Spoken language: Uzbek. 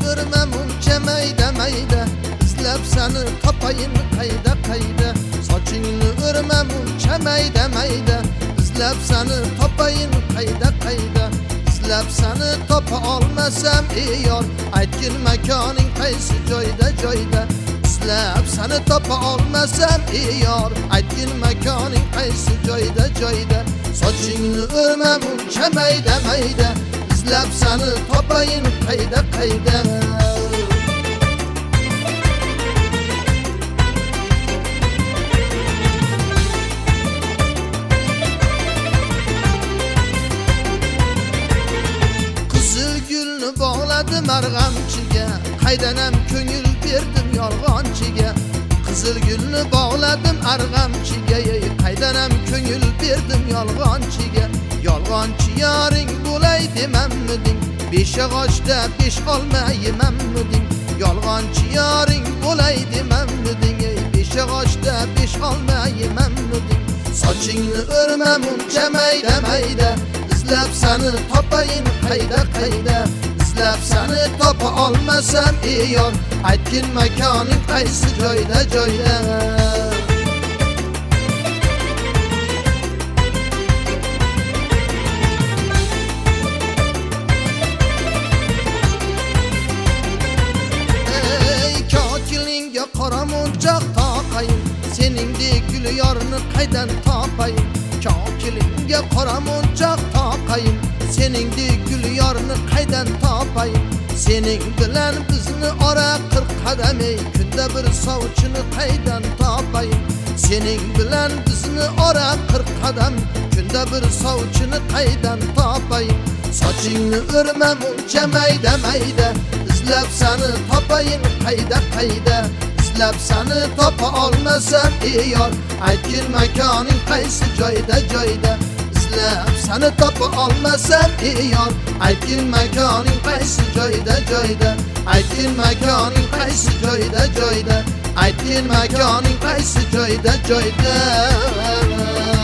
örmem uncha mayda mayda, izlab seni topayin qayda qayda. Sochingni örmem uncha mayda mayda, izlab seni topayin qayda qayda. İzlab seni topa olmasam ey yor, aytgin makoning qaysi joyda joyda. İzlab seni topa olmasam ey yor, aytgin makoning qaysi joyda joyda. Sochingni örmem uncha mayda mayda, izlab seni topayin qayda qayda. Bağladım arg'amchiga, qaydanam ko'ngil berdim yolg'onchiga. Qizil gulni bağladım arg'amchiga, qaydanam ko'ngil berdim yolg'onchiga. Yolg'onchi yoring bo'lay demammidim, besh og'ochda besh olma yemammidim. Yolg'onchi yoring bo'lay demammidim, besh og'ochda besh olma yemammidim. Sochingni örmem uncha mayda mayda, izlab seni topayin qayda qayda. İzlab seni topa olmasam ey yor, aytgin makoning qaysi joyda joyda. Ey ko'kilingga qora munchoq taqayin, seningdek gul yorni qaydan topayim. Ko'kilingga qora munchoq taqayin, seningdek gul yorni qaydan topayim. Sening bilan bizni ora 40 qadam, ey kunda bir sovchini qaydan topayim. Sening bilan bizni ora 40 qadam, kunda bir sovchini qaydan topayim. Sochingni örmem uncha mayda mayda, izlab seni topayin qayda qayda. İzlab seni topa olmasam ey yor, aytgin makoning qaysi joyda joyda. İzlab seni topa olmasam ey yor, aytgin makoning qaysi joyda joyda. Aytgin makoning qaysi joyda joyda. Aytgin makoning qaysi joyda joyda.